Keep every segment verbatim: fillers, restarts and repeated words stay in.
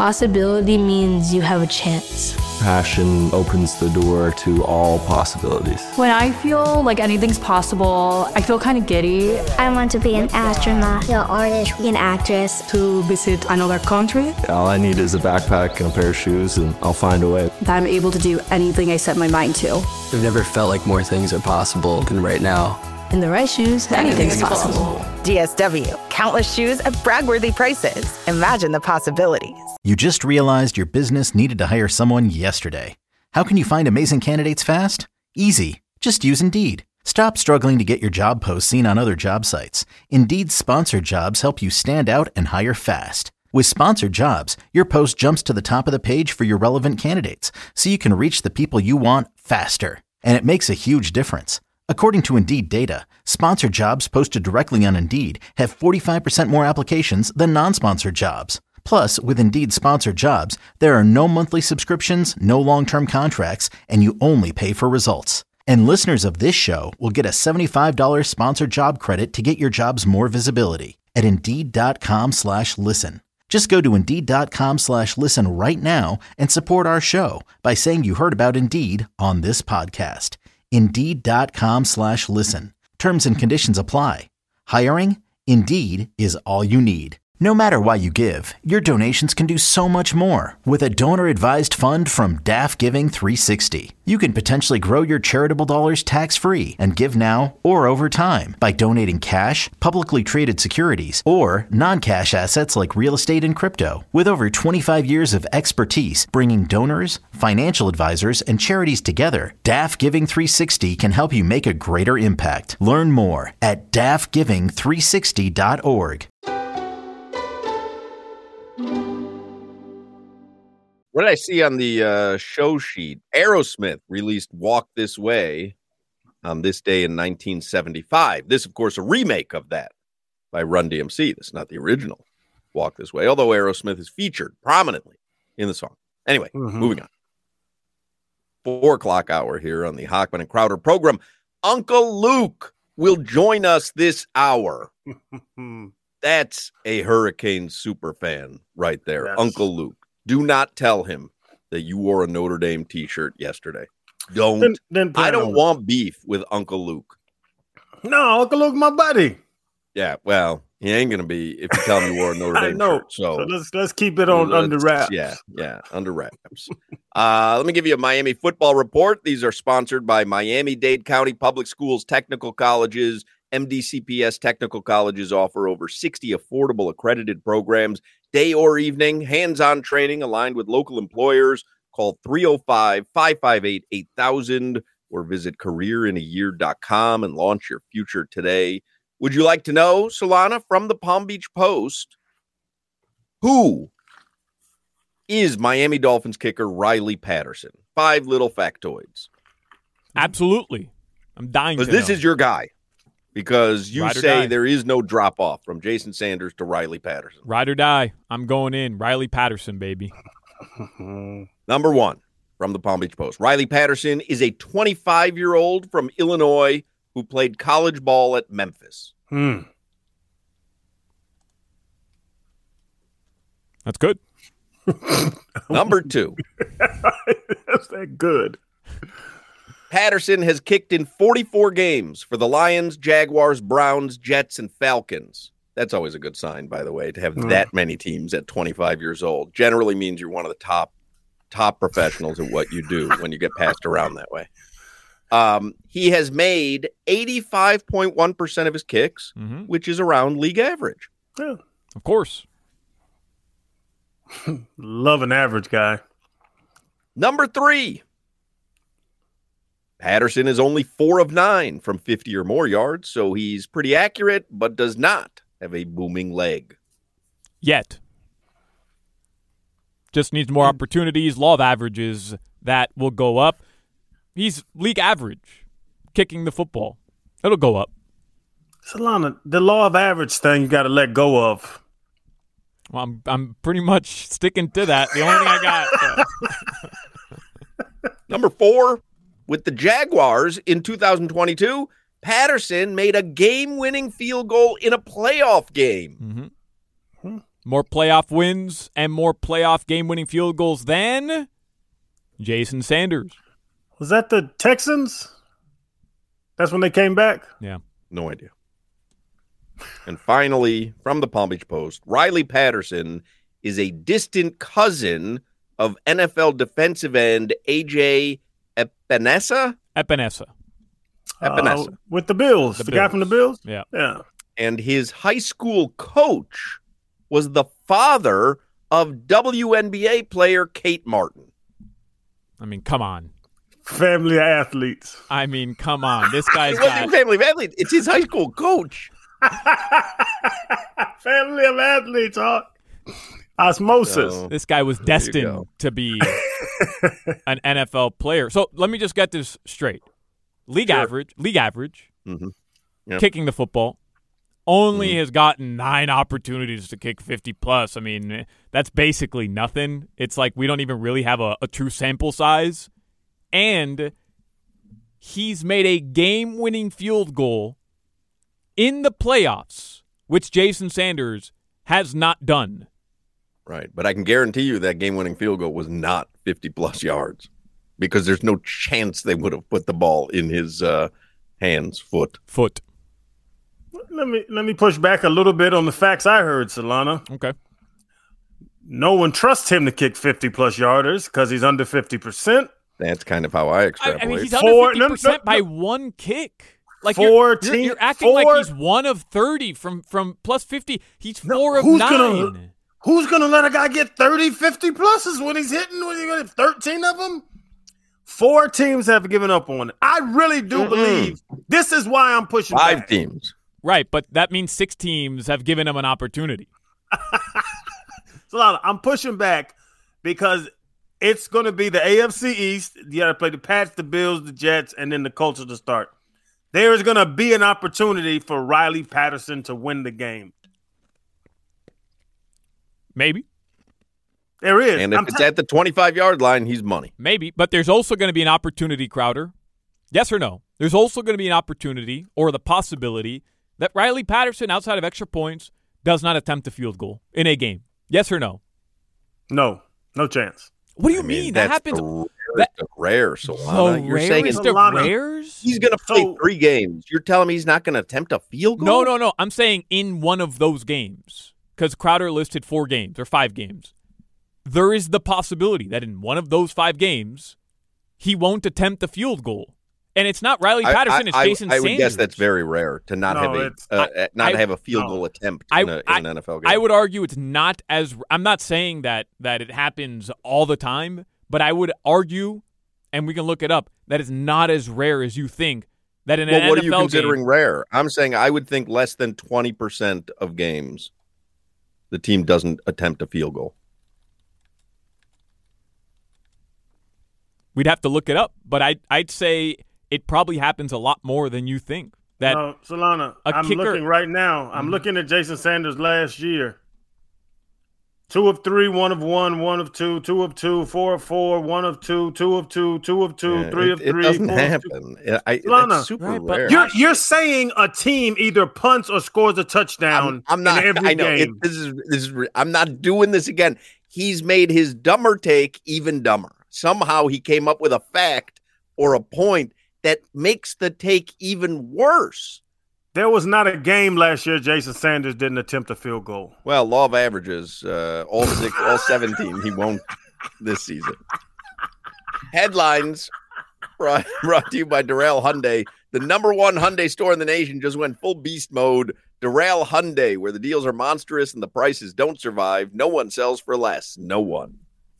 Possibility means you have a chance. Passion opens the door to all possibilities. When I feel like anything's possible, I feel kind of giddy. I want to be an astronaut, an artist, an actress. To visit another country. All I need is a backpack and a pair of shoes, and I'll find a way. That I'm able to do anything I set my mind to. I've never felt like more things are possible than right now. In the right shoes, anything's, anything's possible. possible. D S W. Countless shoes at brag-worthy prices. Imagine the possibilities. You just realized your business needed to hire someone yesterday. How can you find amazing candidates fast? Easy. Just use Indeed. Stop struggling to get your job posts seen on other job sites. Indeed's sponsored jobs help you stand out and hire fast. With sponsored jobs, your post jumps to the top of the page for your relevant candidates, so you can reach the people you want faster. And it makes a huge difference. According to Indeed data, sponsored jobs posted directly on Indeed have forty-five percent more applications than non-sponsored jobs. Plus, with Indeed sponsored jobs, there are no monthly subscriptions, no long-term contracts, and you only pay for results. And listeners of this show will get a seventy-five dollars sponsored job credit to get your jobs more visibility at Indeed.com slash listen. Just go to Indeed.com slash listen right now and support our show by saying you heard about Indeed on this podcast. Indeed.com slash listen. Terms and conditions apply. Hiring? Indeed is all you need. No matter why you give, your donations can do so much more with a donor-advised fund from D A F Giving three sixty. You can potentially grow your charitable dollars tax-free and give now or over time by donating cash, publicly traded securities, or non-cash assets like real estate and crypto. With over twenty-five years of expertise bringing donors, financial advisors, and charities together, D A F Giving three sixty can help you make a greater impact. Learn more at D A F giving three sixty dot org. What did I see on the uh, show sheet? Aerosmith released Walk This Way on this day in nineteen seventy-five. This, of course, a remake of that by Run D M C. This is not the original Walk This Way, although Aerosmith is featured prominently in the song. Anyway, mm-hmm. moving on. Four o'clock hour here on the Hochman and Crowder program. Uncle Luke will join us this hour. That's a Hurricane super fan right there, yes. Uncle Luke. Do not tell him that you wore a Notre Dame t-shirt yesterday. Don't. Then, then I don't want beef with Uncle Luke. No, Uncle Luke, my buddy. Yeah, well, he ain't going to be if you tell him you wore a Notre Dame shirt. So, so let's, let's keep it on under wraps. Yeah, yeah, under wraps. uh, let me give you a Miami football report. These are sponsored by Miami-Dade County Public Schools Technical Colleges. M D C P S Technical Colleges offer over sixty affordable accredited programs, day or evening, hands-on training aligned with local employers. Call three oh five, five five eight, eight thousand or visit career in a year dot com and launch your future today. Would you like to know, Solana, from the Palm Beach Post, who is Miami Dolphins kicker Riley Patterson? Five little factoids. Absolutely. I'm dying to Because this know. is your guy. Because you Ride or say die. there is no drop-off from Jason Sanders to Riley Patterson. Ride or die. I'm going in. Riley Patterson, baby. Number one from the Palm Beach Post. Riley Patterson is a twenty-five-year-old from Illinois who played college ball at Memphis. Hmm. That's good. Number two. That's that good. Patterson has kicked in forty-four games for the Lions, Jaguars, Browns, Jets, and Falcons. That's always a good sign, by the way, to have mm. that many teams at twenty-five years old. Generally means you're one of the top top professionals at what you do when you get passed around that way. Um, he has made eighty-five point one percent of his kicks, mm-hmm. which is around league average. Yeah. Of course. Love an average guy. Number three. Patterson is only four of nine from fifty or more yards, so he's pretty accurate, but does not have a booming leg. Yet. Just needs more opportunities, law of averages, that will go up. He's league average, kicking the football. It'll go up. Solana, the law of average thing you got to let go of. Well, I'm I'm pretty much sticking to that. The only thing I got. So. Number four. With the Jaguars in two thousand twenty-two, Patterson made a game-winning field goal in a playoff game. Mm-hmm. more playoff wins and more playoff game-winning field goals than Jason Sanders. Was that the Texans? That's when they came back? Yeah. No idea. And finally, from the Palm Beach Post, Riley Patterson is a distant cousin of N F L defensive end A J Epinesa? Epinesa. Epinesa. Uh, with the Bills. The, The guy Bills. from the Bills? Yeah. Yeah. And his high school coach was the father of W N B A player Kate Martin. I mean, come on. Family of athletes. I mean, come on. This guy's It wasn't got... family of athletes. It's his high school coach. Family of athletes, huh? Osmosis. So, This guy was you destined go. to be an N F L player. So let me just get this straight. League Sure. average, league average, Mm-hmm. Yep. kicking the football, only Mm-hmm. has gotten nine opportunities to kick fifty plus. I mean, that's basically nothing. It's like we don't even really have a, a true sample size. And he's made a game-winning field goal in the playoffs, which Jason Sanders has not done. Right. But I can guarantee you that game-winning field goal was not fifty-plus yards because there's no chance they would have put the ball in his uh, hands, foot. Foot. Let me let me push back a little bit on the facts I heard, Solana. Okay. No one trusts him to kick fifty-plus yarders because he's under fifty percent. That's kind of how I I, extrapolate. I mean, he's Four- under no, fifty percent no, no. by one kick. Like Four you're, team- you're, you're acting four- like he's one of thirty from, from plus fifty. He's four of who's nine. gonna- Who's going to let a guy get thirty, fifty pluses when he's hitting? When you get thirteen of them? Four teams have given up on it. I really do Mm-mm. believe this is why I'm pushing Five back. teams. Right, but that means six teams have given him an opportunity. Solana, I'm pushing back because it's going to be the A F C East. You got to play the Pats, the Bills, the Jets, and then the Colts to start. There is going to be an opportunity for Riley Patterson to win the game. Maybe. There is. And if I'm it's t- at the twenty-five-yard line, he's money. Maybe. But there's also going to be an opportunity, Crowder. Yes or no? There's also going to be an opportunity or the possibility that Riley Patterson, outside of extra points, does not attempt a field goal in a game. Yes or no? No. No chance. What do you I mean, mean? That that's happens. the rarest that- of rare, Solana. The You're saying rarest it's of Solana. rares? he's going to play So- three games. You're telling me he's not going to attempt a field goal? No, no, no. I'm saying in one of those games, because Crowder listed four games or five games. There is the possibility that in one of those five games, he won't attempt a field goal. And it's not Riley I- Patterson, I, it's I, Jason I Sanders. would guess that's very rare to not No, have a it's- uh, I- not I- have a field no. goal attempt I- in, a, in I- an N F L game. I would argue it's not as – I'm not saying that that it happens all the time, but I would argue, and we can look it up, that it's not as rare as you think that in an well, what N F L are you considering game, rare? I'm saying I would think less than twenty percent of games the team doesn't attempt a field goal. we'd have to look it up. But I'd, I'd say it probably happens a lot more than you think. That No, Solana, a I'm kicker- looking right now. I'm Mhm. looking at Jason Sanders last year. Two of three, one of one, one of two, two of two, four of four, one of two, two of two, two of two, Yeah, three it, of it three. doesn't four of two. happen. It- I, Lana, that's super right, but rare. You're you're saying a team either punts or scores a touchdown I'm, I'm not. in every I know it, game. this is this is. re- I'm not doing this again. He's made his dumber take even dumber. Somehow he came up with a fact or a point that makes the take even worse. There was not a game last year Jason Sanders didn't attempt a field goal. Well, law of averages, uh, all six, all seventeen, he won't this season. Headlines brought, brought to you by Doral Hyundai. The number one Hyundai store in the nation just went full beast mode. Doral Hyundai, where the deals are monstrous and the prices don't survive. No one sells for less. No one.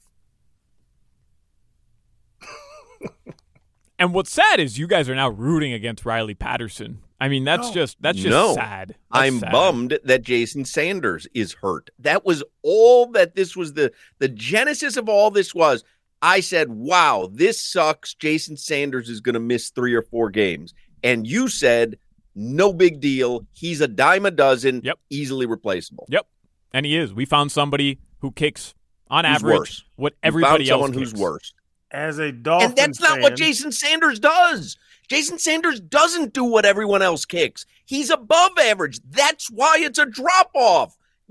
and what's sad is you guys are now rooting against Riley Patterson. I mean, that's No. just that's just No. sad. That's I'm sad. bummed that Jason Sanders is hurt. That was all that this was the the genesis of all this was. I said, wow, this sucks. Jason Sanders is going to miss three or four games. And you said, no big deal. He's a dime a dozen, Yep. easily replaceable. Yep, and he is. We found somebody who kicks on Who's average worse. what You everybody found else someone who's kicks. worse. As a Dolphin And that's not what fan- Jason Sanders does. Jason Sanders doesn't do what everyone else kicks. He's above average. That's why it's a drop-off.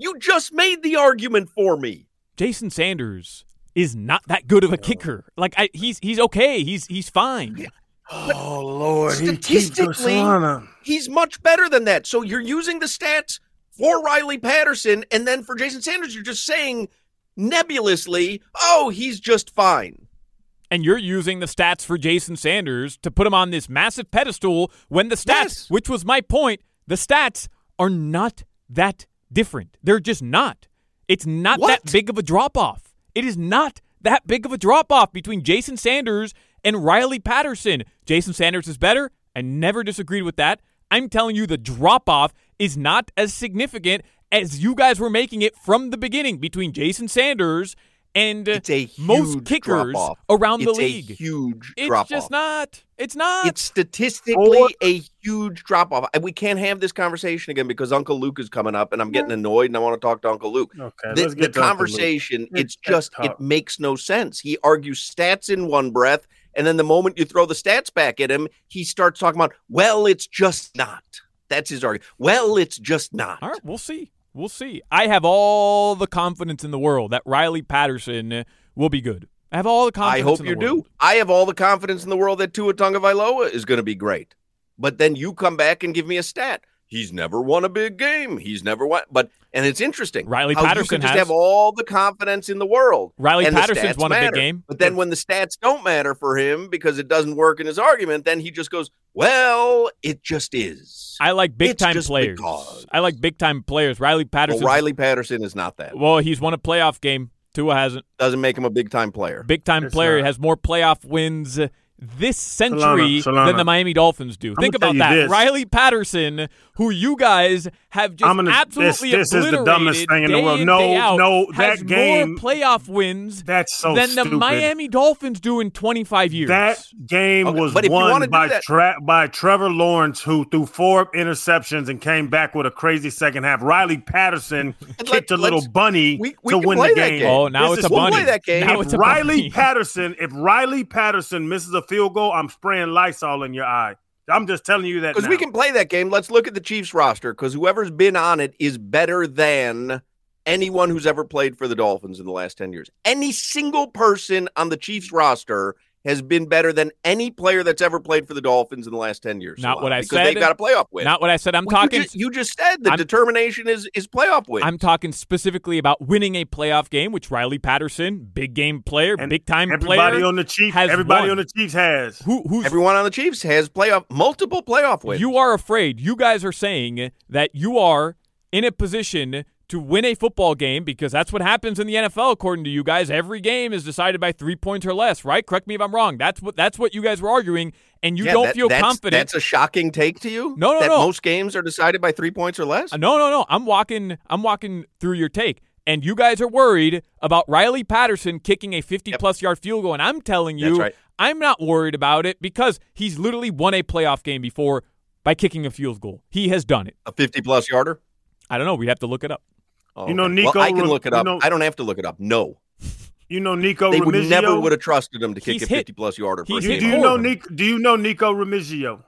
You just made the argument for me. Jason Sanders is not that good of a kicker. Like I, he's he's okay. He's he's fine. Oh Lord, statistically, he he's much better than that. So you're using the stats for Riley Patterson, and then for Jason Sanders, you're just saying nebulously, "Oh, he's just fine." And you're using the stats for Jason Sanders to put him on this massive pedestal when the stats, Yes. which was my point, the stats are not that different. They're just not. It's not What? that big of a drop-off. It is not that big of a drop-off between Jason Sanders and Riley Patterson. Jason Sanders is better. I never disagreed with that. I'm telling you the drop-off is not as significant as you guys were making it from the beginning between Jason Sanders and It's a most huge kickers drop-off. around the It's league. a huge It's drop-off. just not. It's not. It's statistically a huge drop-off. And we can't have this conversation again because Uncle Luke is coming up, and I'm getting annoyed, and I want to talk to Uncle Luke. Okay, the let's the get to Uncle Luke. conversation, Let's- it's just, let's it talk. makes no sense. He argues stats in one breath, and then the moment you throw the stats back at him, he starts talking about, well, it's just not. That's his argument. Well, it's just not. All right, we'll see. We'll see. I have all the confidence in the world that Riley Patterson will be good. I have all the confidence I hope in you the world. do. I have all the confidence in the world that Tua Tagovailoa is going to be great. But then you come back and give me a stat. He's never won a big game. He's never won. But and it's interesting. Riley how Patterson you can just has. have all the confidence in the world. Riley and the Patterson's stats won a big matter. game. But then when the stats don't matter for him because it doesn't work in his argument, then he just goes, "Well, it just is." I like big It's time just players. because. I like big time players. Riley Patterson. Well, Riley Patterson is not that. Well, he's won a playoff game. Tua hasn't. Doesn't make him a big time player. Big time It's player not. has more playoff wins this century Solana, Solana. than the Miami Dolphins do. I'm Think gonna about tell that. you this. Riley Patterson, who you guys have just I'm gonna- absolutely this- this is the obliterated dumbest thing in the day world. in, No, day out, no, has that game- more playoff wins That's so than the stupid. Miami Dolphins do in twenty-five years. That game Okay, was but if you wanna won do by that- Tra- by Trevor Lawrence, who threw four interceptions and came back with a crazy second half. Riley Patterson Let- kicked a little let's- bunny we- we to can win play the that game. game. Oh, now This it's is- a We'll bunny. play that game. Now If it's a Riley bunny. Patterson, if Riley Patterson misses a field goal, I'm spraying Lysol in your eye. I'm just telling you that Because now. we can play that game. Let's look at the Chiefs roster because whoever's been on it is better than anyone who's ever played for the Dolphins in the last ten years. Any single person on the Chiefs roster has been better than any player that's ever played for the Dolphins in the last ten years. Not Solana, what I because said. They've got a playoff win. Not what I said. I'm Well, talking. You just, you just said the I'm- determination is is playoff win. I'm talking specifically about winning a playoff game, which Riley Patterson, big game player, And big time everybody player, on the Chiefs, has everybody won. on the Chiefs has. Who, who's Everyone on the Chiefs has playoff multiple playoff wins. You are afraid. You guys are saying that you are in a position to win a football game because that's what happens in the N F L, according to you guys. Every game is decided by three points or less, right? Correct me if I'm wrong. That's what that's what you guys were arguing, and you Yeah, don't that- feel that's, confident. That's a shocking take to you. No, no, that no. most games are decided by three points or less. Uh, no, no, no. I'm walking. I'm walking through your take, and you guys are worried about Riley Patterson kicking a fifty-plus yard field goal, and I'm telling you, That's right. I'm not worried about it because he's literally won a playoff game before by kicking a field goal. He has done it. A fifty-plus yarder. I don't know. We'd have to look it up. Oh, You know, okay. Nico Well, I can Ram- look it you up. know- I don't have to look it up. No, You know Nico they would Remigio? never would have trusted him to kick He's a hit. fifty-plus yarder. He's first You, hit do game. you know hard. Nick? Do you know Nico Remigio?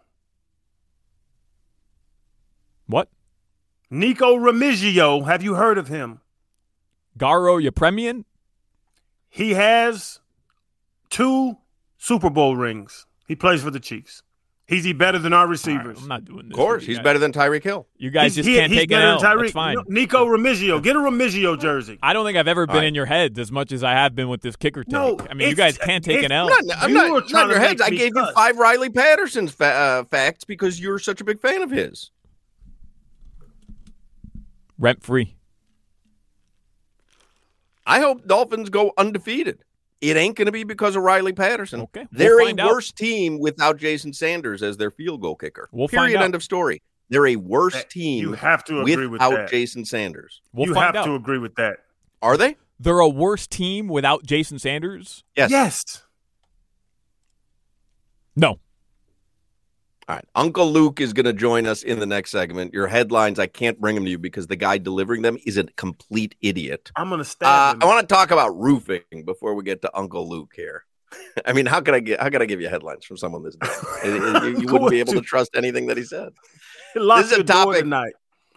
What? Nico Remigio. Have you heard of him? Garo Yepremian? He has two Super Bowl rings. He plays for the Chiefs. Is he better than our All right, receivers? I'm not doing this. Of course, with you he's guys. better than Tyreek Hill. You guys He's- just he- can't he's take an better L. than Tyreek. That's fine. No, Nico Remigio. Get a Remigio jersey. I don't think I've ever been All right. in your heads as much as I have been with this kicker take. No, I mean, you it's- guys can't take it's an L. I'm not, I'm You not, were not trying in your to heads. make I me gave you cuss. five Riley Patterson's fa- uh, facts because you're such a big fan of his. Rent free. I hope Dolphins go undefeated. It ain't going to be because of Riley Patterson. Okay, we'll They're a find out. worse team without Jason Sanders as their field goal kicker. We'll Period. find out. End of story. They're a worse That- team you have to agree with without that. Jason Sanders. We'll you find have out. to agree with that. Are they? They're a worse team without Jason Sanders? Yes. Yes. No. All right. Uncle Luke is going to join us in the next segment. Your headlines, I can't bring them to you because the guy delivering them is a complete idiot. I'm going to stab Uh, him. I want to talk about roofing before we get to Uncle Luke here. I mean, how can I get? How can I give you headlines from someone this dumb? you, you wouldn't be able to trust anything that he said. Lock this is a your door topic- tonight.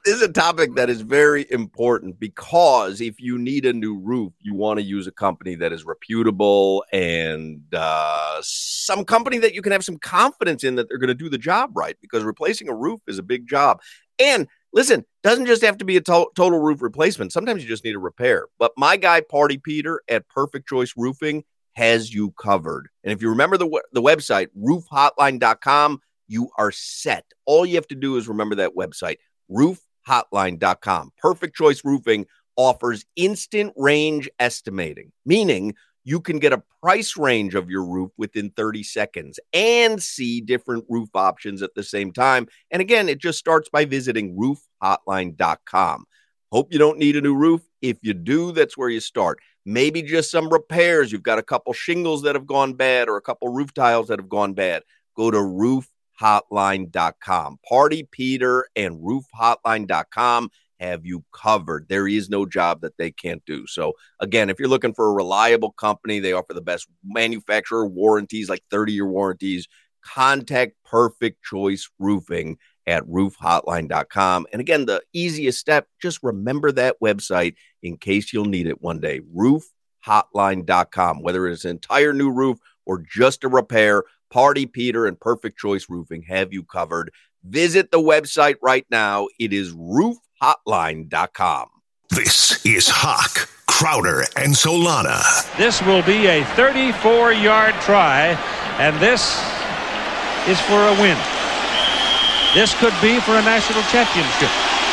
This is a topic that is very important because if you need a new roof, you want to use a company that is reputable and uh, some company that you can have some confidence in that they're going to do the job right, because replacing a roof is a big job. And listen, doesn't just have to be a to- total roof replacement. Sometimes you just need a repair. But my guy, Party Peter at Perfect Choice Roofing, has you covered. And if you remember the, the website, roof hotline dot com, you are set. All you have to do is remember that website, roof hotline dot com. Perfect Choice Roofing offers instant range estimating, meaning you can get a price range of your roof within thirty seconds and see different roof options at the same time. And again, it just starts by visiting roof hotline dot com. Hope you don't need a new roof. If you do, that's where you start. Maybe just some repairs. You've got a couple shingles that have gone bad or a couple roof tiles that have gone bad. Go to roof hotline dot com. Party Peter and roof hotline dot com have you covered. There is no job that they can't do. So again, if you're looking for a reliable company, they offer the best manufacturer warranties, like thirty-year warranties. Contact Perfect Choice Roofing at roof hotline dot com. And again, the easiest step, just remember that website in case you'll need it one day, roof hotline dot com. Whether it's an entire new roof or just a repair, Party Peter and Perfect Choice Roofing have you covered. Visit the website right now. It is roof hotline dot com. This is Hawk, Crowder, and Solana. This will be a thirty-four-yard try, and this is for a win. This could be for a national championship.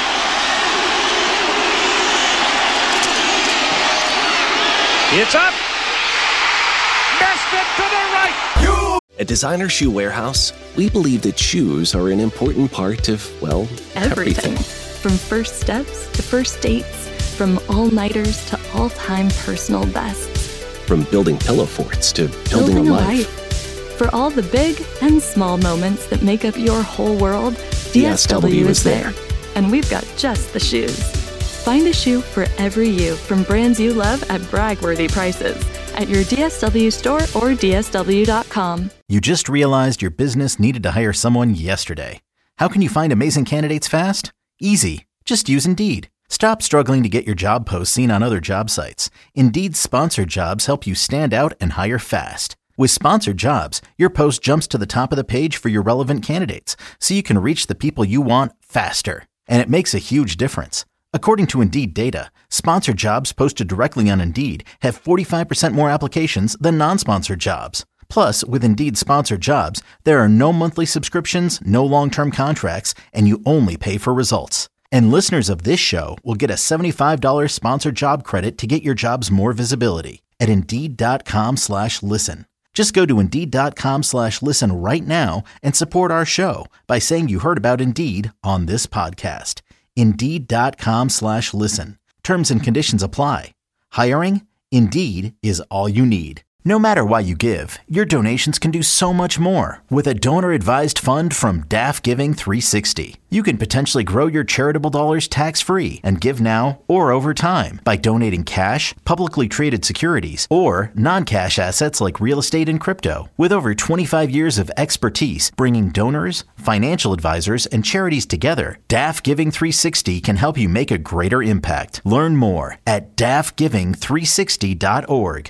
It's up. Missed it to the right. At Designer Shoe Warehouse, we believe that shoes are an important part of, well, everything. everything. From first steps to first dates, from all-nighters to all-time personal bests. From building pillow forts to building, building a, a life. life. For all the big and small moments that make up your whole world, D S W is there. And we've got just the shoes. Find a shoe for every you from brands you love at brag-worthy prices at your D S W store or D S W dot com. You just realized your business needed to hire someone yesterday. How can you find amazing candidates fast? Easy. Just use Indeed. Stop struggling to get your job posts seen on other job sites. Indeed's sponsored jobs help you stand out and hire fast. With sponsored jobs, your post jumps to the top of the page for your relevant candidates, so you can reach the people you want faster. And it makes a huge difference. According to Indeed data, sponsored jobs posted directly on Indeed have forty-five percent more applications than non-sponsored jobs. Plus, with Indeed sponsored jobs, there are no monthly subscriptions, no long-term contracts, and you only pay for results. And listeners of this show will get a seventy-five dollars sponsored job credit to get your jobs more visibility at Indeed.com slash listen. Just go to Indeed.com slash listen right now and support our show by saying you heard about Indeed on this podcast. Indeed.com slash listen. Terms and conditions apply. Hiring? Indeed is all you need. No matter why you give, your donations can do so much more with a donor-advised fund from D A F Giving three sixty. You can potentially grow your charitable dollars tax-free and give now or over time by donating cash, publicly traded securities, or non-cash assets like real estate and crypto. With over twenty-five years of expertise bringing donors, financial advisors, and charities together, D A F Giving three sixty can help you make a greater impact. Learn more at D A F giving three sixty dot org.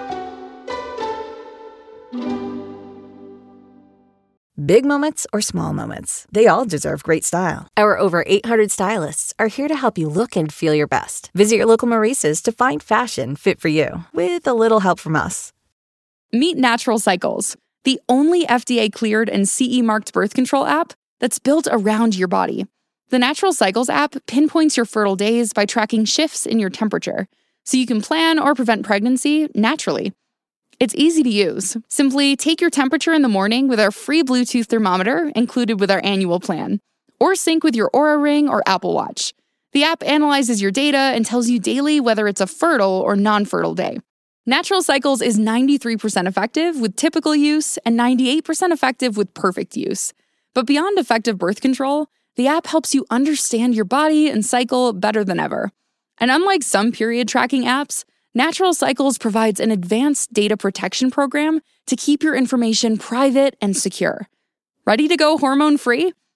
Big moments or small moments, they all deserve great style. Our over eight hundred stylists are here to help you look and feel your best. Visit your local Maurice's to find fashion fit for you, with a little help from us. Meet Natural Cycles, the only F D A-cleared and C E-marked birth control app that's built around your body. The Natural Cycles app pinpoints your fertile days by tracking shifts in your temperature, so you can plan or prevent pregnancy naturally. It's easy to use. Simply take your temperature in the morning with our free Bluetooth thermometer included with our annual plan, or sync with your Oura Ring or Apple Watch. The app analyzes your data and tells you daily whether it's a fertile or non-fertile day. Natural Cycles is ninety-three percent effective with typical use and ninety-eight percent effective with perfect use. But beyond effective birth control, the app helps you understand your body and cycle better than ever. And unlike some period tracking apps, Natural Cycles provides an advanced data protection program to keep your information private and secure. Ready to go hormone-free?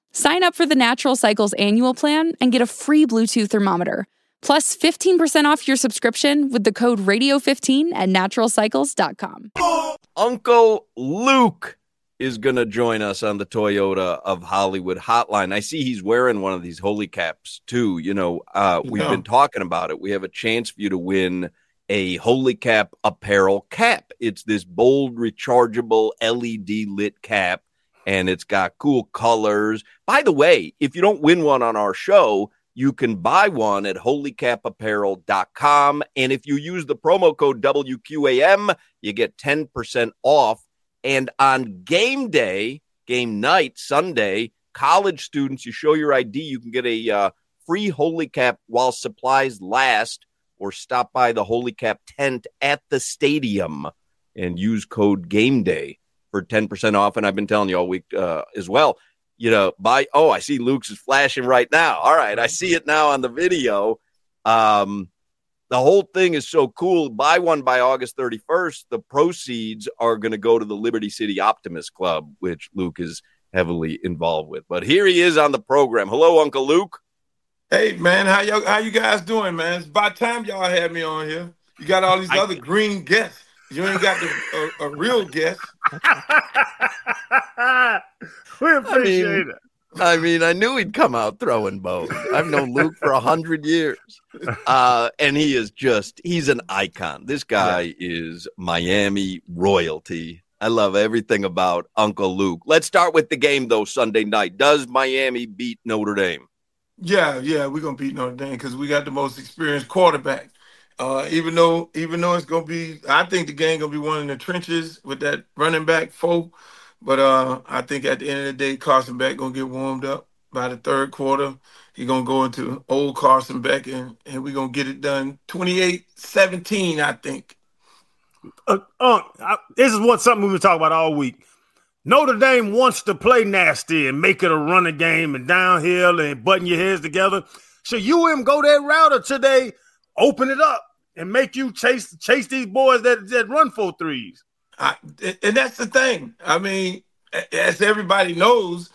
Sign up for the Natural Cycles annual plan and get a free Bluetooth thermometer, plus fifteen percent off your subscription with the code radio fifteen at natural cycles dot com. Uncle Luke is going to join us on the Toyota of Hollywood hotline. I see he's wearing one of these holy caps too. You know, uh, we've yeah. been talking about it. We have a chance for you to win a Holy Cap apparel cap. It's this bold, rechargeable, L E D lit cap, and it's got cool colors. By the way, if you don't win one on our show, you can buy one at holy cap apparel dot com. And if you use the promo code W Q A M, you get ten percent off. And on game day, game night, Sunday, college students, you show your I D, you can get a uh, free Holy Cap while supplies last, or stop by the Holy Cap tent at the stadium and use code GAMEDAY for ten percent off. And I've been telling you all week uh, as well, you know, buy, oh, I see Luke's is flashing right now. All right, I see it now on the video. Um, the whole thing is so cool. Buy one by August thirty-first. The proceeds are going to go to the Liberty City Optimist Club, which Luke is heavily involved with. But here he is on the program. Hello, Uncle Luke. Hey, man, how you how you guys doing, man? It's about time y'all had me on here. You got all these I, other green guests. You ain't got the, a, a real guest. We appreciate I mean, it. I mean, I knew he'd come out throwing bows. I've known Luke for a hundred years. Uh, and he is just, he's an icon. This guy yeah. is Miami royalty. I love everything about Uncle Luke. Let's start with the game, though, Sunday night. Does Miami beat Notre Dame? Yeah, yeah, we're going to beat Notre Dame because we got the most experienced quarterback. Uh, even though even though it's going to be, I think the game going to be one in the trenches with that running back foe. But uh, I think at the end of the day, Carson Beck going to get warmed up by the third quarter. He's going to go into old Carson Beck, and, and we're going to get it done twenty-eight seventeen, I think. Uh, uh, I, this is what something we've been talking about all week. Notre Dame wants to play nasty and make it a running game and downhill and button your heads together. Should U M go that route, or should they open it up and make you chase chase these boys that, that run for threes? I, and that's the thing. I mean, as everybody knows,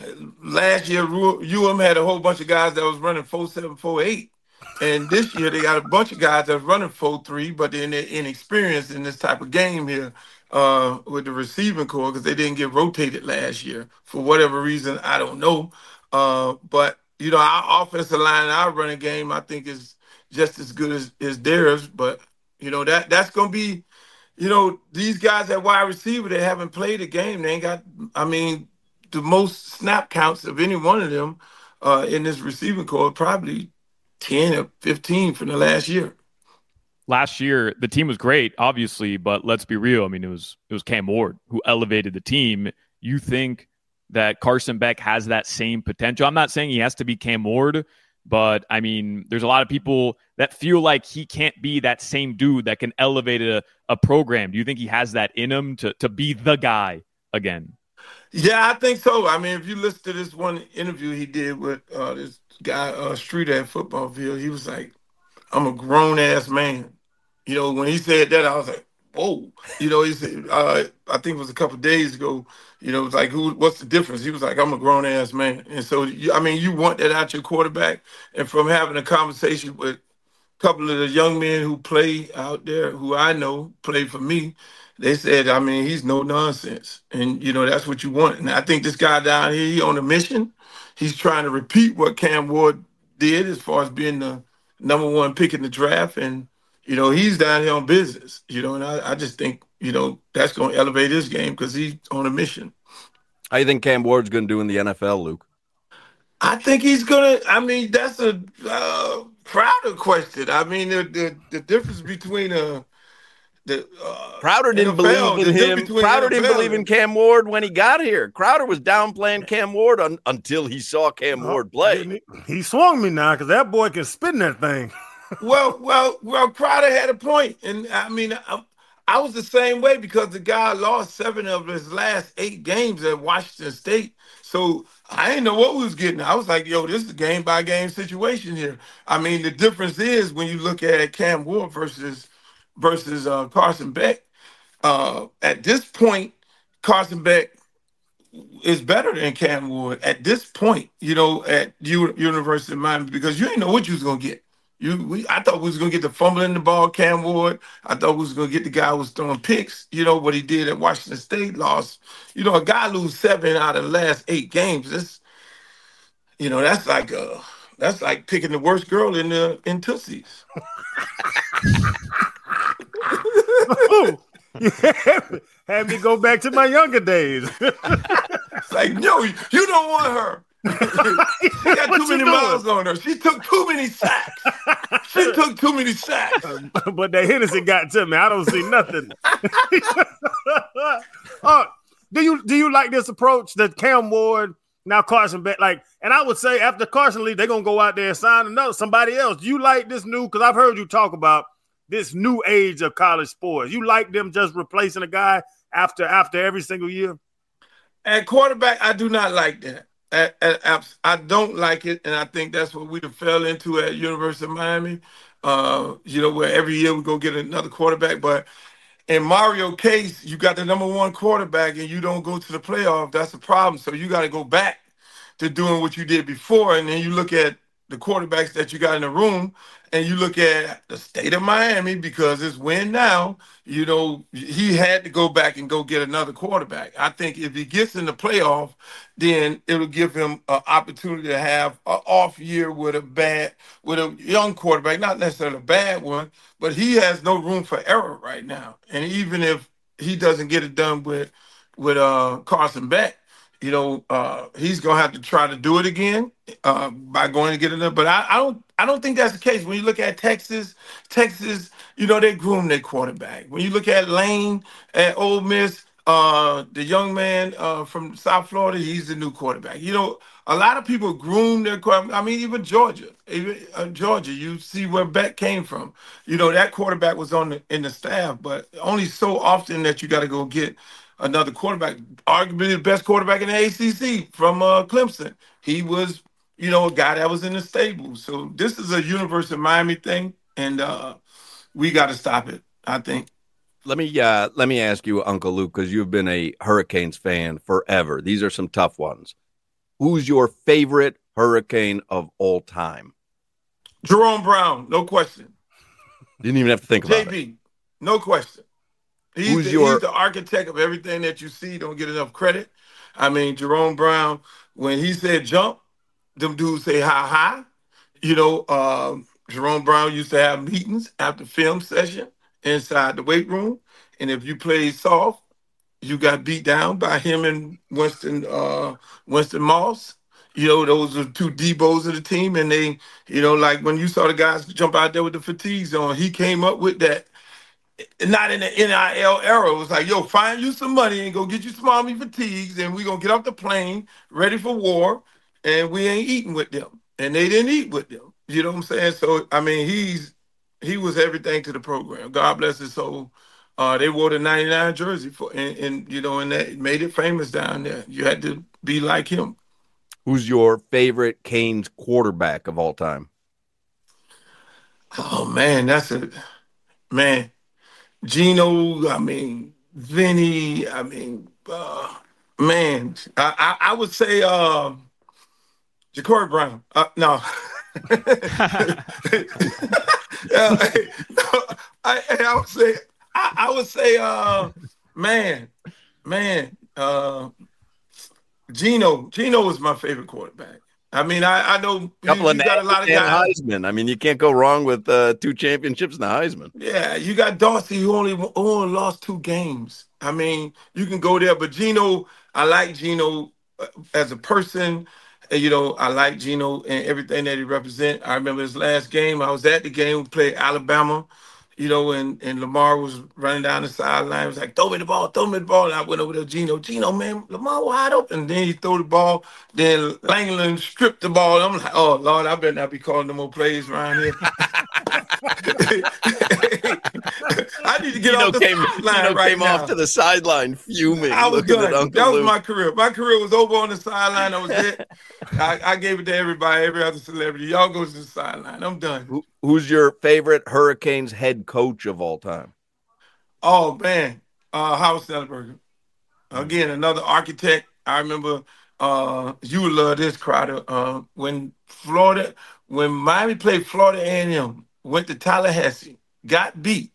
last year U M had a whole bunch of guys that was running four seven, four eight. And this year they got a bunch of guys that's running four three, but they're inexperienced in this type of game here uh, with the receiving core because they didn't get rotated last year for whatever reason. I don't know. Uh, but, you know, our offensive line, our running game, I think is just as good as, as theirs. But, you know, that that's going to be, you know, these guys at wide receiver, they haven't played a game. They ain't got, I mean, the most snap counts of any one of them uh, in this receiving core, probably ten or fifteen from the last year. Last year, the team was great, obviously, but let's be real. I mean, it was it was Cam Ward who elevated the team. You think that Carson Beck has that same potential? I'm not saying he has to be Cam Ward, but I mean, there's a lot of people that feel like he can't be that same dude that can elevate a, a program. Do you think he has that in him to to be the guy again? Yeah, I think so. I mean, if you listen to this one interview he did with uh, this guy, uh, Street at Football Field, he was like, I'm a grown-ass man. You know, when he said that, I was like, whoa. You know, he said, uh, I think it was a couple of days ago, you know, it was like, who? What's the difference? He was like, I'm a grown-ass man. And so, I mean, you want that out your quarterback. And from having a conversation with a couple of the young men who play out there, who I know play for me, they said, I mean, he's no nonsense. And, you know, that's what you want. And I think this guy down here, he on a mission. He's trying to repeat what Cam Ward did as far as being the number one pick in the draft. And, you know, he's down here on business, you know, and I, I just think, you know, that's going to elevate his game because he's on a mission. How do you think Cam Ward's going to do in the N F L, Luke? I think he's going to, I mean, that's a uh, prouder question. I mean, the, the, the difference between a, The, uh, Crowder didn't N F L, believe in him. Crowder didn't believe in Cam Ward when he got here. Crowder was downplaying Cam Ward un- until he saw Cam oh, Ward play. He, he swung me now because that boy can spin that thing. well, well, well. Crowder had a point, and I mean, I, I was the same way because the guy lost seven of his last eight games at Washington State. So I didn't know what we was getting. I was like, yo, this is a game by game situation here. I mean, the difference is when you look at Cam Ward versus. versus uh, Carson Beck. Uh, at this point, Carson Beck is better than Cam Ward at this point, you know, at U- University of Miami, because you didn't know what you was gonna get. You, we, I thought we was gonna get the fumbling the ball, Cam Ward. I thought we was gonna get the guy who was throwing picks. You know what he did at Washington State, lost. You know, a guy lose seven out of the last eight games. That's, you know, that's like uh, that's like picking the worst girl in the in Tootsie's. Had me go back to my younger days. It's like, no, you don't want her. She got too many miles on her. She took too many sacks. She took too many sacks. But that Hennessy got to me. I don't see nothing. uh, do you do you like this approach that Cam Ward, now Carson Beck, like, and I would say after Carson leaves, they're gonna go out there and sign another somebody else. Do you like this new? Because I've heard you talk about this new age of college sports. You like them just replacing a guy after after every single year? At quarterback, I do not like that. At, at, at, I don't like it, and I think that's what we fell into at University of Miami. Uh, you know, where every year we go get another quarterback. But in Mario case, you got the number one quarterback, and you don't go to the playoff. That's a problem. So you got to go back to doing what you did before, and then you look at the quarterbacks that you got in the room, and you look at the state of Miami, because it's win now, you know, he had to go back and go get another quarterback. I think if he gets in the playoff, then it'll give him an opportunity to have an off year with a bad, with a young quarterback, not necessarily a bad one, but he has no room for error right now. And even if he doesn't get it done with, with uh, Carson Beck, you know, uh, he's gonna have to try to do it again uh, by going to get another. But I, I don't, I don't think that's the case. When you look at Texas, Texas, you know, they groom their quarterback. When you look at Lane at Ole Miss, uh, the young man uh, from South Florida, he's the new quarterback. You know, a lot of people groom their quarterback. I mean, even Georgia, even uh, Georgia, you see where Beck came from. You know, that quarterback was on the, in the staff, but only so often that you got to go get another quarterback, arguably the best quarterback in the A C C from uh, Clemson. He was, you know, a guy that was in the stable. So this is a University of Miami thing, and uh, we got to stop it, I think. Let me uh, let me ask you, Uncle Luke, because you've been a Hurricanes fan forever. These are some tough ones. Who's your favorite Hurricane of all time? Jerome Brown, no question. Didn't even have to think about J B, it. J B, no question. He's Who's the, your... he's the architect of everything that you see. Don't get enough credit. I mean, Jerome Brown, when he said jump, them dudes say hi, hi. You know, uh, Jerome Brown used to have meetings after film session inside the weight room. And if you played soft, you got beat down by him and Winston uh, Winston Moss. You know, those are two Debos of the team. And they, you know, like when you saw the guys jump out there with the fatigues on, he came up with that. Not in the N I L era. It was like, yo, find you some money and go get you some Army fatigues, and we're going to get off the plane, ready for war, and we ain't eating with them. And they didn't eat with them. You know what I'm saying? So, I mean, he's he was everything to the program. God bless his soul. Uh, they wore the ninety-nine jersey, for, and, and, you know, and that made it famous down there. You had to be like him. Who's your favorite Canes quarterback of all time? Oh, man, that's a – man. Gino, I mean, Vinny, I mean, uh, man, I, I, I would say uh, Ja'Cory Brown. Uh, no. yeah, no I, I would say, I, I would say, uh, man, man, uh, Gino. Gino was my favorite quarterback. I mean, I, I know you, you got a lot of guys. Heisman. I mean, you can't go wrong with uh, two championships in the Heisman. Yeah, you got Dorsey who only, who only lost two games. I mean, you can go there, but Gino, I like Gino as a person. You know, I like Gino and everything that he represents. I remember his last game. I was at the game. We played Alabama. You know, and, and Lamar was running down the sideline. He was like, throw me the ball, throw me the ball. And I went over to Gino. Gino, man, Lamar wide open. And then he threw the ball. Then Langland stripped the ball. I'm like, oh, Lord, I better not be calling no more plays around here. I need to get Gino off the came, sideline Gino right came now. off to the sideline fuming. I was done. That was Luke. my career. My career was over on the sideline. I was it. I, I gave it to everybody, every other celebrity. Y'all go to the sideline. I'm done. Who, who's your favorite Hurricanes head coach of all time? Oh, man. Uh, Howard Schnellenberger. Again, another architect. I remember uh, you would love this, Crowder. Uh, when Florida, when Miami played Florida A and M, went to Tallahassee, got beat.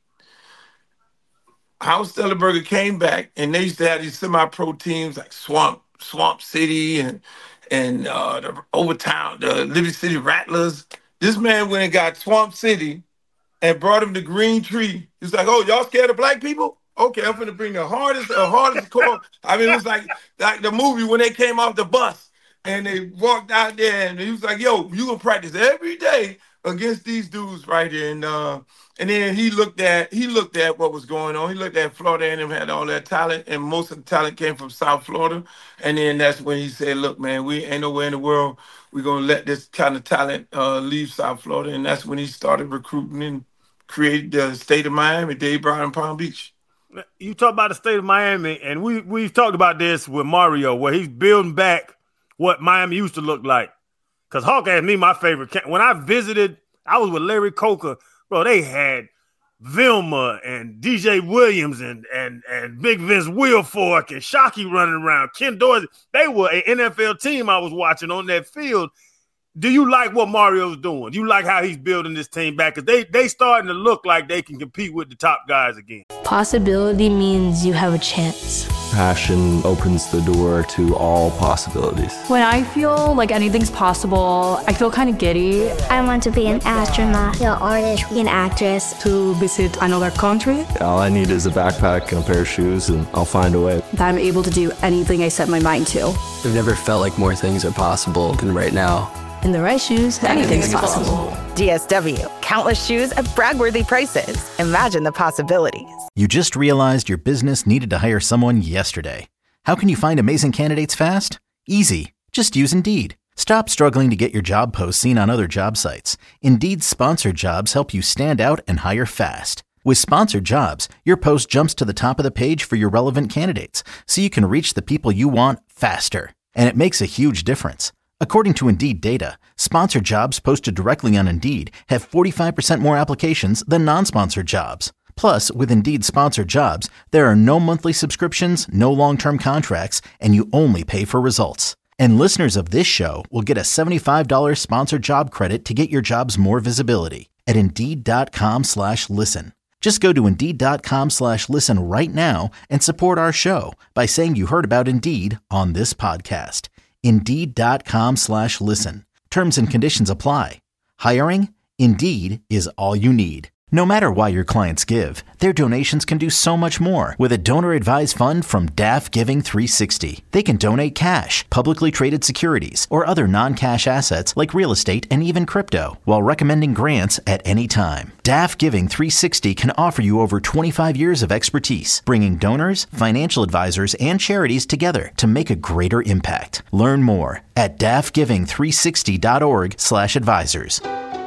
Howard Stellenberger came back, and they used to have these semi-pro teams like Swamp, Swamp City, and and uh, the Overtown, the Liberty City Rattlers. This man went and got Swamp City and brought him to Green Tree. He's like, "Oh, y'all scared of black people? Okay, I'm gonna bring the hardest, the hardest core." I mean, it was like like the movie when they came off the bus and they walked out there, and he was like, "Yo, you gonna practice every day against these dudes right here." And uh, and then he looked at he looked at what was going on. He looked at Florida A and M had all that talent, and most of the talent came from South Florida. And then that's when he said, "Look, man, we ain't nowhere in the world we're gonna let this kind of talent uh, leave South Florida." And that's when he started recruiting and created the state of Miami, Dade, Brown, and Palm Beach. You talk about the state of Miami, and we, we've talked about this with Mario, where he's building back what Miami used to look like. Because Hawk asked me my favorite. Camp. When I visited, I was with Larry Coker. Bro, they had Vilma and D J Williams and and and Big Vince Wilfork and Shockey running around. Ken Dorsey. They were an N F L team I was watching on that field. Do you like what Mario's doing? Do you like how he's building this team back? Because they, they starting to look like they can compete with the top guys again. Possibility means you have a chance. Passion opens the door to all possibilities. When I feel like anything's possible, I feel kind of giddy. I want to be an astronaut, an artist, an actress. To visit another country. All I need is a backpack and a pair of shoes, and I'll find a way. That I'm able to do anything I set my mind to. I've never felt like more things are possible than right now. In the right shoes, anything's possible. D S W. Countless shoes at brag-worthy prices. Imagine the possibilities. You just realized your business needed to hire someone yesterday. How can you find amazing candidates fast? Easy. Just use Indeed. Stop struggling to get your job posts seen on other job sites. Indeed's sponsored jobs help you stand out and hire fast. With sponsored jobs, your post jumps to the top of the page for your relevant candidates, so you can reach the people you want faster. And it makes a huge difference. According to Indeed data, sponsored jobs posted directly on Indeed have forty-five percent more applications than non-sponsored jobs. Plus, with Indeed sponsored jobs, there are no monthly subscriptions, no long-term contracts, and you only pay for results. And listeners of this show will get a seventy-five dollars sponsored job credit to get your jobs more visibility at Indeed.com slash listen. Just go to Indeed.com slash listen right now and support our show by saying you heard about Indeed on this podcast. Indeed.com slash listen. Terms and conditions apply. Hiring? Indeed is all you need. No matter why your clients give, their donations can do so much more with a donor-advised fund from D A F Giving three sixty. They can donate cash, publicly traded securities, or other non-cash assets like real estate and even crypto, while recommending grants at any time. D A F Giving three sixty can offer you over twenty-five years of expertise, bringing donors, financial advisors, and charities together to make a greater impact. Learn more at D A F giving three sixty dot org slash advisors.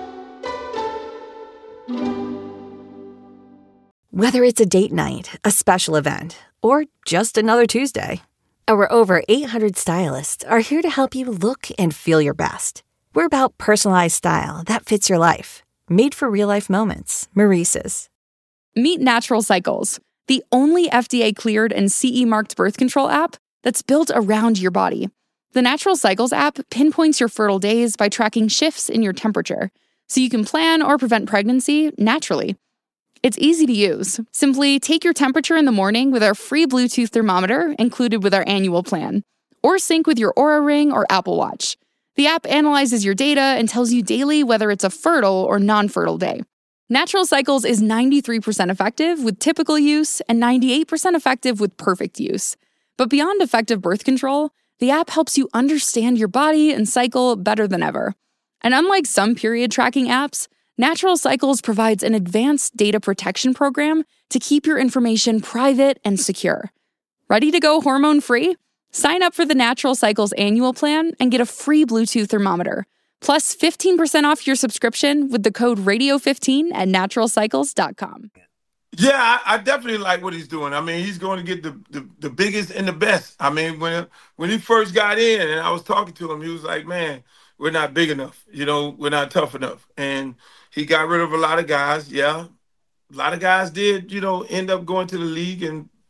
Whether it's a date night, a special event, or just another Tuesday, our over eight hundred stylists are here to help you look and feel your best. We're about personalized style that fits your life. Made for real-life moments. Maurice's. Meet Natural Cycles, the only F D A-cleared and C E-marked birth control app that's built around your body. The Natural Cycles app pinpoints your fertile days by tracking shifts in your temperature, so you can plan or prevent pregnancy naturally. It's easy to use. Simply take your temperature in the morning with our free Bluetooth thermometer included with our annual plan, or sync with your Oura Ring or Apple Watch. The app analyzes your data and tells you daily whether it's a fertile or non-fertile day. Natural Cycles is ninety-three percent effective with typical use and ninety-eight percent effective with perfect use. But beyond effective birth control, the app helps you understand your body and cycle better than ever. And unlike some period tracking apps, Natural Cycles provides an advanced data protection program to keep your information private and secure. Ready to go hormone-free? Sign up for the Natural Cycles annual plan and get a free Bluetooth thermometer, plus fifteen percent off your subscription with the code radio fifteen at natural cycles dot com. Yeah, I, I definitely like what he's doing. I mean, he's going to get the, the, the biggest and the best. I mean, when when he first got in and I was talking to him, he was like, man, we're not big enough. You know, we're not tough enough. And he got rid of a lot of guys. Yeah, a lot of guys did, you know, end up going to the league and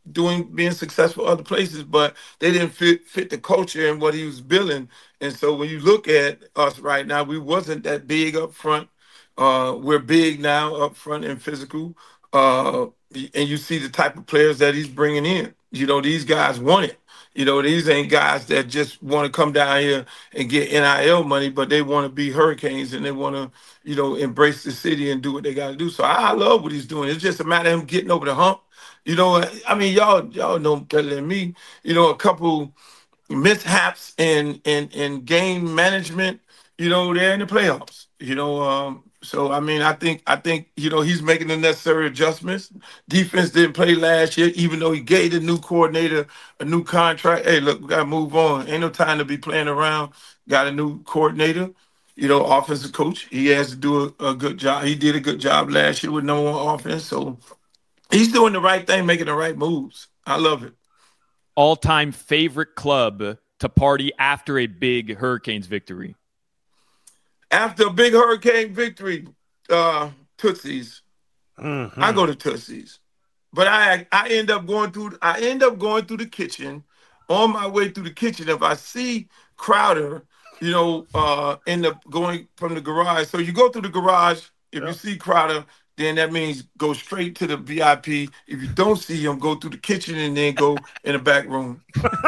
doing being successful other places, but they didn't fit fit the culture and what he was building. And so when you look at us right now, we wasn't that big up front. Uh, we're big now up front and physical. Uh, and you see the type of players that he's bringing in. You know, these guys want it. You know, these ain't guys that just want to come down here and get N I L money, but they want to be Hurricanes and they want to, you know, embrace the city and do what they got to do. So I, I love what he's doing. It's just a matter of him getting over the hump. You know, I mean, y'all y'all know better than me. You know, a couple mishaps in in in game management. You know, they're in the playoffs. You know, um, so I mean, I think I think you know he's making the necessary adjustments. Defense didn't play last year, even though he gave the new coordinator a new contract. Hey, look, we gotta move on. Ain't no time to be playing around. Got a new coordinator. You know, offensive coach. He has to do a, a good job. He did a good job last year with number one offense. So he's doing the right thing, making the right moves. I love it. All-time favorite club to party after a big Hurricanes victory? After a big Hurricane victory, uh, Tootsie's. Mm-hmm. I go to Tootsie's. But I I end up going through I end up going through the kitchen. On my way through the kitchen, if I see Crowder, you know, uh, end up going from the garage. So you go through the garage. If yep. you see Crowder, then that means go straight to the V I P. If you don't see him, go through the kitchen and then go in the back room.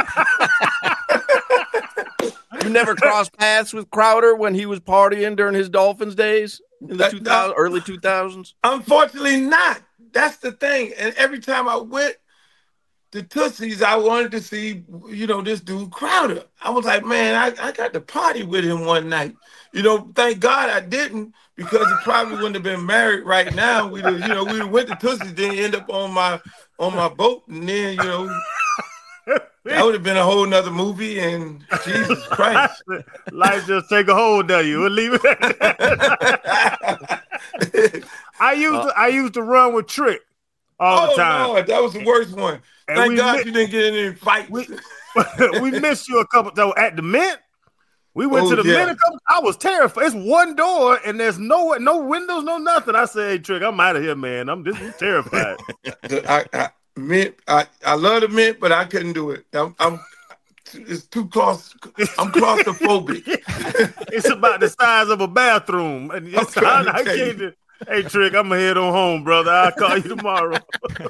You never crossed paths with Crowder when he was partying during his Dolphins days in the two thousands, early two thousands? Unfortunately not. That's the thing. And every time I went to Tootsie's, I wanted to see, you know, this dude Crowder. I was like, man, I, I got to party with him one night. You know, thank God I didn't, because he probably wouldn't have been married right now. We'd have, you know, we went to Tootsie's, then end up on my on my boat, and then, you know, that would have been a whole nother movie, and Jesus Christ. Life just take a hold of you. We'll leave it at that. I used uh, to, I used to run with Trick all oh, the time. Lord, that was the worst one. And Thank God mi- you didn't get in any fights. We, we missed you a couple times at the Mint. We went oh, to the yeah. Mint a couple. I was terrified. It's one door and there's no no windows, no nothing. I said, "Hey, Trick, I'm out of here, man. I'm just I'm terrified." I, I, mint, I I love the Mint, but I couldn't do it. I'm, I'm it's too claust. I'm claustrophobic. It's about the size of a bathroom, and it's, I, I can't. Do, hey, Trick, I'm going to head on home, brother. I'll call you tomorrow.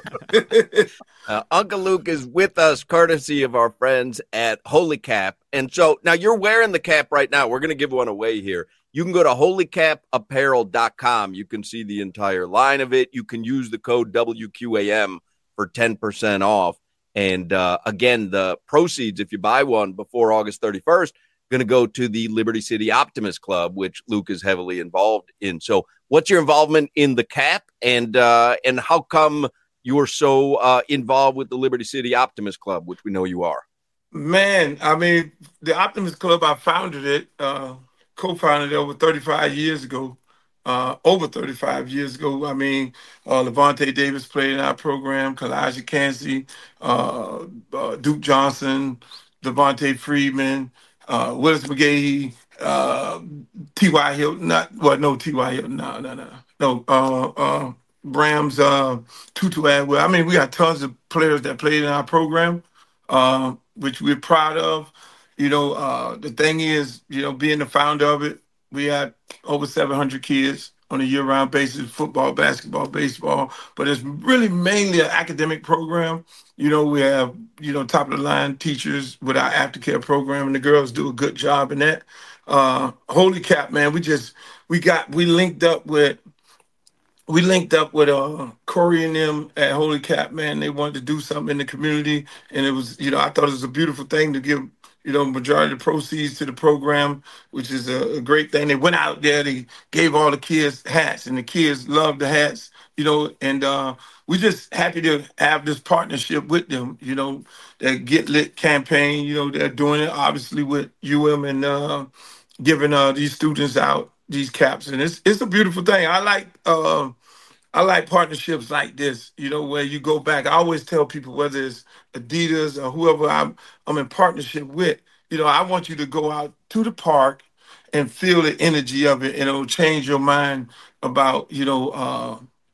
uh, Uncle Luke is with us, courtesy of our friends at Holy Cap. And so now you're wearing the cap right now. We're going to give one away here. You can go to holy cap apparel dot com. You can see the entire line of it. You can use the code W Q A M for ten percent off. And uh, again, the proceeds, if you buy one before August thirty-first, going to go to the Liberty City Optimist Club, which Luke is heavily involved in. So what's your involvement in the cap, and uh, and how come you're so uh, involved with the Liberty City Optimist Club, which we know you are? Man, I mean, the Optimist Club, I founded it, uh, co-founded it over thirty-five years ago, uh, over thirty-five years ago. I mean, uh, Levante Davis played in our program, Kalijah Kancey, uh, uh, Duke Johnson, Devontae Freeman, uh, Willis McGahee, uh, T Y. Hilton, not, well, no, T Y. Hilton, no, no, no, no, uh, uh, Rams, uh, Tutu Atwell. I mean, we got tons of players that played in our program, uh, which we're proud of. You know, uh, the thing is, you know, being the founder of it, we had over seven hundred kids on a year-round basis, football, basketball, baseball, but it's really mainly an academic program. You know, we have, you know, top-of-the-line teachers with our aftercare program, and the girls do a good job in that. Uh, Holy Cap, man, we just, we got, we linked up with, we linked up with uh, Corey and them at Holy Cap, man. They wanted to do something in the community, and it was, you know, I thought it was a beautiful thing to give, you know, majority of the proceeds to the program, which is a, a great thing. They went out there, they gave all the kids hats, and the kids loved the hats, you know, and uh, we're just happy to have this partnership with them, you know, that Get Lit campaign, you know, they're doing it obviously with U M and uh, giving uh, these students out these caps, and it's it's a beautiful thing. I like uh, I like partnerships like this, you know, where you go back. I always tell people, whether it's Adidas or whoever I'm I'm in partnership with, you know, I want you to go out to the park and feel the energy of it, and it'll change your mind about, you know, uh,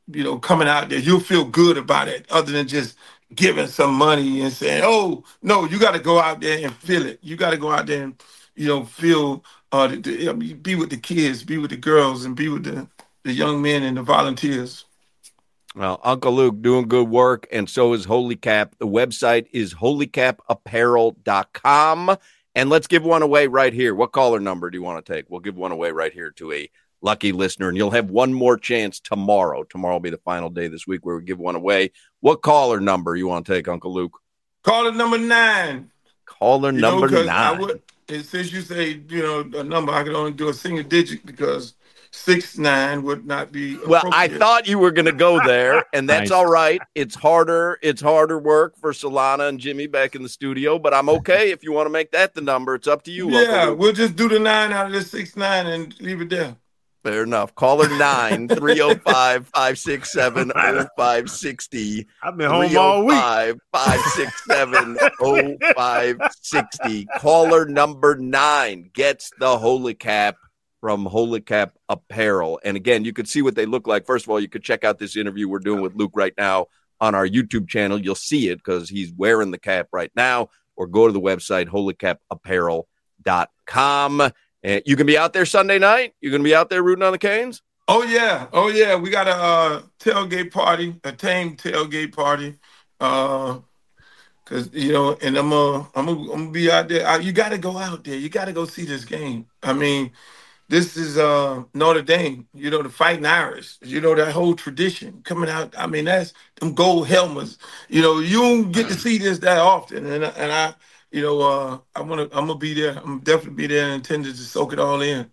you know, coming out there, you'll feel good about it other than just giving some money and saying, oh, no, you got to go out there and feel it. You got to go out there and, you know, feel, uh, the, the, I mean, be with the kids, be with the girls, and be with the, the young men and the volunteers. Well, Uncle Luke doing good work, and so is Holy Cap. The website is holy cap apparel dot com. And let's give one away right here. What caller number do you want to take? We'll give one away right here to a lucky listener, and you'll have one more chance tomorrow. Tomorrow will be the final day this week where we give one away. What caller number you want to take, Uncle Luke? Caller number nine. Caller you number know, nine. I would, and since you say, you know, a number, I could only do a single digit because six nine would not be well, I thought you were going to go there, and that's nice. All right. It's harder. It's harder work for Solana and Jimmy back in the studio, but I'm okay if you want to make that the number. It's up to you. Yeah, we'll just do the nine out of the six nine and leave it there. Fair enough. Caller nine, three oh five, five six seven, oh five six oh. I've been home all week. five six seven, oh five six oh. Caller number nine gets the Holy Cap from Holy Cap Apparel. And again, you could see what they look like. First of all, you could check out this interview we're doing with Luke right now on our YouTube channel. You'll see it because he's wearing the cap right now. Or go to the website, holy cap apparel dot com. And you can be out there Sunday night? You're going to be out there rooting on the Canes? Oh, yeah. Oh, yeah. We got a uh, tailgate party, a tame tailgate party. Uh, Cause you know, and I'm uh, I'm gonna, I'm gonna be out there. I, you got to go out there. You got to go see this game. I mean, this is uh, Notre Dame. You know, the Fighting Irish. You know, that whole tradition coming out. I mean, that's them gold helmets. You know, you don't get to see this that often. And and I, you know, uh, I wanna I'm gonna be there. I'm definitely be there and intended to soak it all in.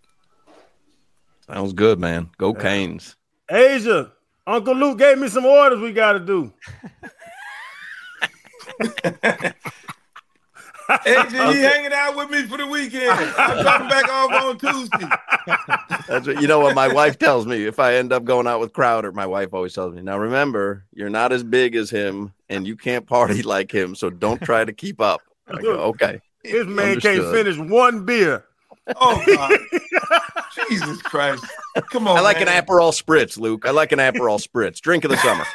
Sounds good, man. Go Canes. Asia, Uncle Luke gave me some orders we got to do. A J, he hanging out with me for the weekend. I'm coming back off on Tuesday. That's what, you know what my wife tells me if I end up going out with Crowder. My wife always tells me, now remember, you're not as big as him and you can't party like him, so don't try to keep up. I go, okay. This man Understood. Can't finish one beer. Oh, God. Jesus Christ. Come on, I like man. an Aperol Spritz, Luke. I like an Aperol Spritz. Drink of the summer.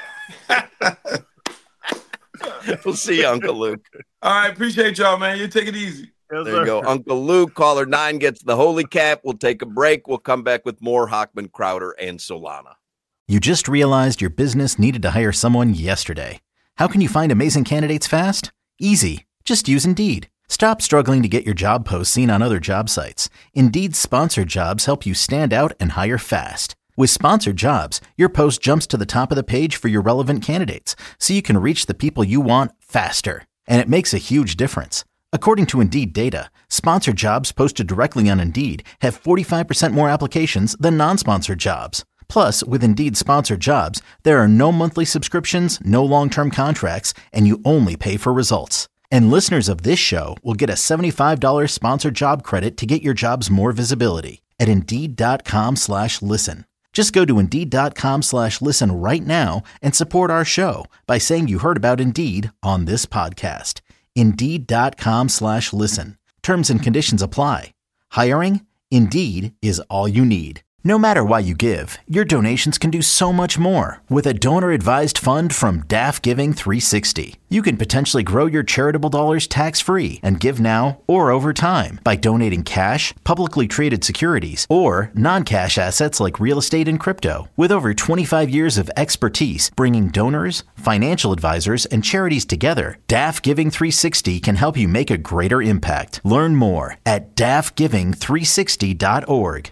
We'll see you, Uncle Luke. All right, appreciate y'all, man. You take it easy. Yes, there you go. Uncle Luke, caller nine gets the Holy Cap. We'll take a break. We'll come back with more Hochman, Crowder, and Solana. You just realized your business needed to hire someone yesterday. How can you find amazing candidates fast? Easy. Just use Indeed. Stop struggling to get your job posts seen on other job sites. Indeed's sponsored jobs help you stand out and hire fast. With sponsored jobs, your post jumps to the top of the page for your relevant candidates, so you can reach the people you want faster. And it makes a huge difference. According to Indeed data, sponsored jobs posted directly on Indeed have forty-five percent more applications than non-sponsored jobs. Plus, with Indeed sponsored jobs, there are no monthly subscriptions, no long-term contracts, and you only pay for results. And listeners of this show will get a seventy-five dollars sponsored job credit to get your jobs more visibility at Indeed.com slash listen. Just go to Indeed.com slash listen right now and support our show by saying you heard about Indeed on this podcast. Indeed.com slash listen. Terms and conditions apply. Hiring? Indeed is all you need. No matter what you give, your donations can do so much more with a donor-advised fund from D A F Giving three sixty. You can potentially grow your charitable dollars tax-free and give now or over time by donating cash, publicly traded securities, or non-cash assets like real estate and crypto. With over twenty-five years of expertise bringing donors, financial advisors, and charities together, D A F Giving three sixty can help you make a greater impact. Learn more at D A F giving three sixty dot org.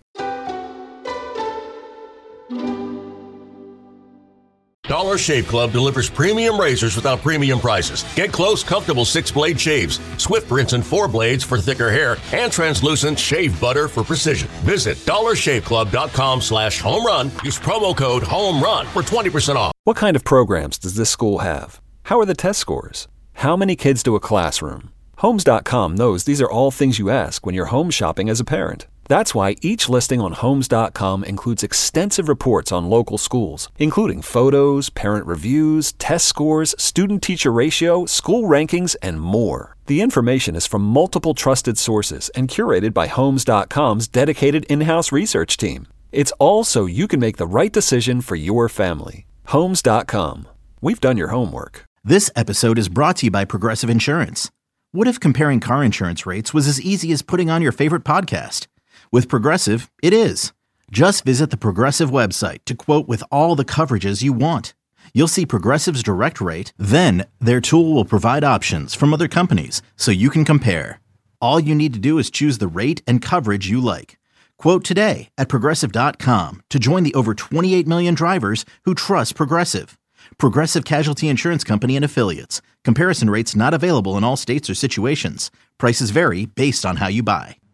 Dollar Shave Club delivers premium razors without premium prices. Get close, comfortable six-blade shaves, swift rinse and four blades for thicker hair, and translucent shave butter for precision. Visit dollar shave club dot com slash home run. Use promo code HOMERUN for twenty percent off. What kind of programs does this school have? How are the test scores? How many kids do a classroom? Homes dot com knows these are all things you ask when you're home shopping as a parent. That's why each listing on Homes dot com includes extensive reports on local schools, including photos, parent reviews, test scores, student-teacher ratio, school rankings, and more. The information is from multiple trusted sources and curated by Homes dot com's dedicated in-house research team. It's all so you can make the right decision for your family. Homes dot com. We've done your homework. This episode is brought to you by Progressive Insurance. What if comparing car insurance rates was as easy as putting on your favorite podcast? With Progressive, it is. Just visit the Progressive website to quote with all the coverages you want. You'll see Progressive's direct rate, then their tool will provide options from other companies so you can compare. All you need to do is choose the rate and coverage you like. Quote today at Progressive dot com to join the over twenty-eight million drivers who trust Progressive. Progressive Casualty Insurance Company and Affiliates. Comparison rates not available in all states or situations. Prices vary based on how you buy.